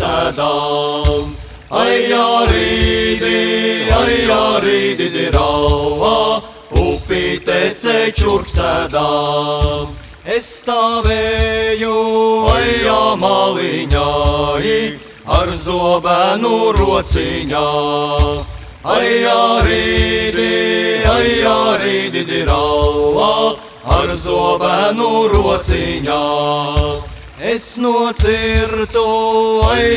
čurksēdām. Aijā rīdi dirauā, upī tecē čurksēdām. Es stāvēju aijā maliņā, ar zobenu rociņā. Aijā rīdi dirauā, ar zobenu rociņā. Es nocirtu